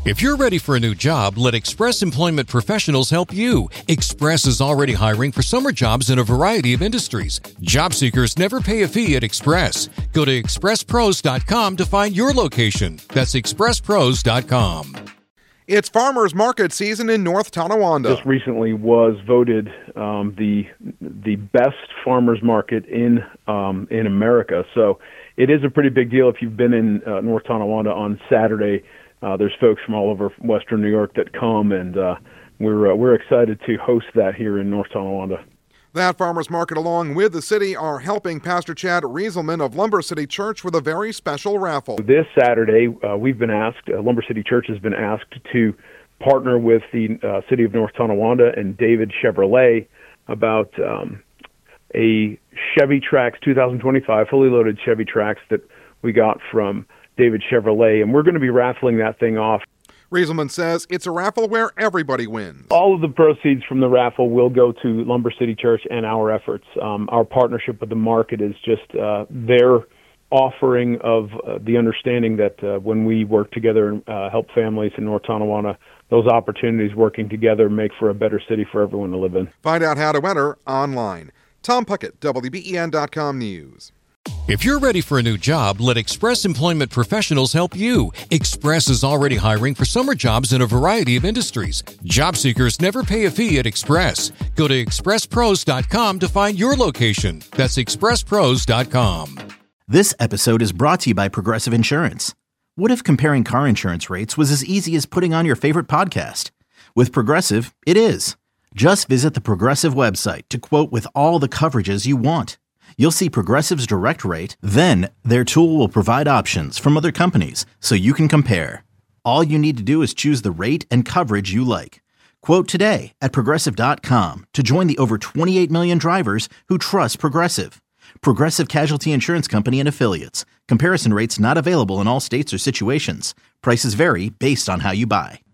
If you're ready for a new job, let Express Employment Professionals help you. Express is already hiring for summer jobs in a variety of industries. Job seekers never pay a fee at Express. Go to expresspros.com to find your location. That's expresspros.com. It's farmers market season in North Tonawanda. Just recently was voted the best farmers market in America. So it is a pretty big deal. If you've been in North Tonawanda on Saturday, there's folks from all over Western New York that come, and we're excited to host that here in North Tonawanda. That farmers market, along with the city, are helping Pastor Chad Rieselman of Lumber City Church with a very special raffle. This Saturday, we've been asked, Lumber City Church has been asked to partner with the city of North Tonawanda and David Chevrolet about a Chevy Trax 2025 fully loaded Chevy Trax that we got from David Chevrolet, and we're going to be raffling that thing off. Rieselman says it's a raffle where everybody wins. All of the proceeds from the raffle will go to Lumber City Church and our efforts. Our partnership with the market is just their offering of the understanding that when we work together and help families in North Tonawanda, those opportunities working together make for a better city for everyone to live in. Find out how to enter online. Tom Puckett, WBEN.com News. If you're ready for a new job, let Express Employment Professionals help you. Express is already hiring for summer jobs in a variety of industries. Job seekers never pay a fee at Express. Go to expresspros.com to find your location. That's expresspros.com. This episode is brought to you by Progressive Insurance. What if comparing car insurance rates was as easy as putting on your favorite podcast? With Progressive, it is. Just visit the Progressive website to quote with all the coverages you want. You'll see Progressive's direct rate, then their tool will provide options from other companies so you can compare. All you need to do is choose the rate and coverage you like. Quote today at Progressive.com to join the over 28 million drivers who trust Progressive. Progressive Casualty Insurance Company and Affiliates. Comparison rates not available in all states or situations. Prices vary based on how you buy.